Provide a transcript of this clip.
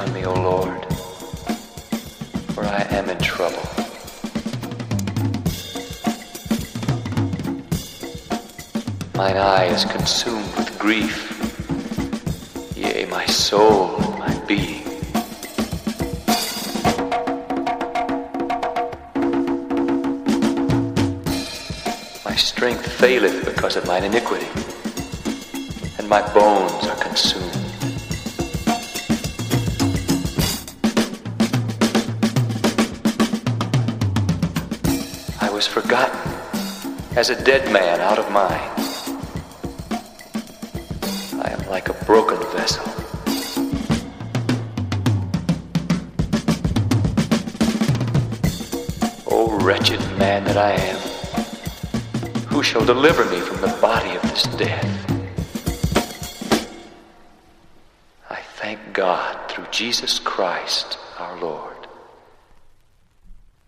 me, O Lord, for I am in trouble. Mine eye is consumed with grief, yea, my soul and my being. My strength faileth because of mine iniquity, and my bones are consumed. I was forgotten as a dead man out of mind. I am like a broken vessel. O wretched man that I am, who shall deliver me from the body of this death? I thank God through Jesus Christ our Lord.